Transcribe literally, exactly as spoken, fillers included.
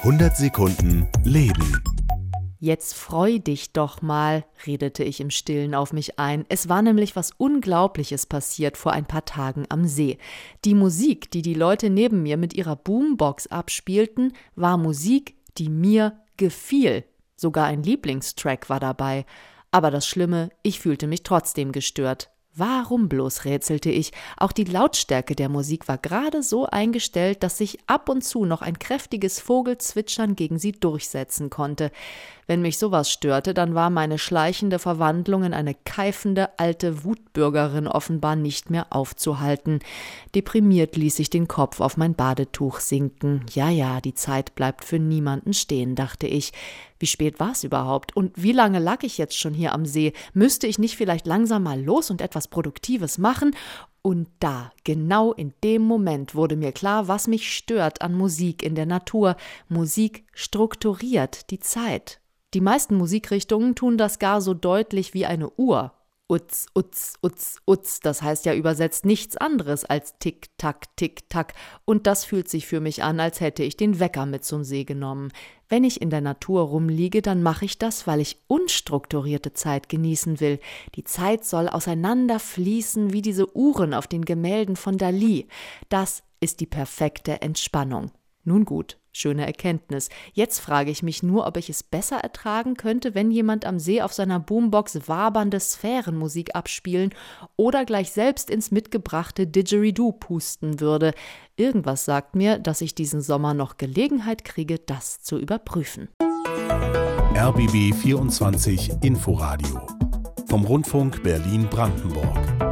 hundert Sekunden Leben. Jetzt freu dich doch mal, redete ich im Stillen auf mich ein. Es war nämlich was Unglaubliches passiert vor ein paar Tagen am See. Die Musik, die die Leute neben mir mit ihrer Boombox abspielten, war Musik, die mir gefiel. Sogar ein Lieblingstrack war dabei. Aber das Schlimme, ich fühlte mich trotzdem gestört. Warum bloß, rätselte ich. Auch die Lautstärke der Musik war gerade so eingestellt, dass sich ab und zu noch ein kräftiges Vogelzwitschern gegen sie durchsetzen konnte. Wenn mich sowas störte, dann war meine schleichende Verwandlung in eine keifende alte Wutbürgerin offenbar nicht mehr aufzuhalten. Deprimiert ließ ich den Kopf auf mein Badetuch sinken. Ja, ja, die Zeit bleibt für niemanden stehen, dachte ich. Wie spät war es überhaupt? Und wie lange lag ich jetzt schon hier am See? Müsste ich nicht vielleicht langsam mal los und etwas Produktives machen? Und da, genau in dem Moment, wurde mir klar, was mich stört an Musik in der Natur. Musik strukturiert die Zeit. Die meisten Musikrichtungen tun das gar so deutlich wie eine Uhr. Utz, utz, utz, utz, das heißt ja übersetzt nichts anderes als Tick-Tack, Tick-Tack. Und das fühlt sich für mich an, als hätte ich den Wecker mit zum See genommen. Wenn ich in der Natur rumliege, dann mache ich das, weil ich unstrukturierte Zeit genießen will. Die Zeit soll auseinanderfließen wie diese Uhren auf den Gemälden von Dali. Das ist die perfekte Entspannung. Nun gut, schöne Erkenntnis. Jetzt frage ich mich nur, ob ich es besser ertragen könnte, wenn jemand am See auf seiner Boombox wabernde Sphärenmusik abspielen oder gleich selbst ins mitgebrachte Didgeridoo pusten würde. Irgendwas sagt mir, dass ich diesen Sommer noch Gelegenheit kriege, das zu überprüfen. R B B vierundzwanzig Inforadio vom Rundfunk Berlin-Brandenburg.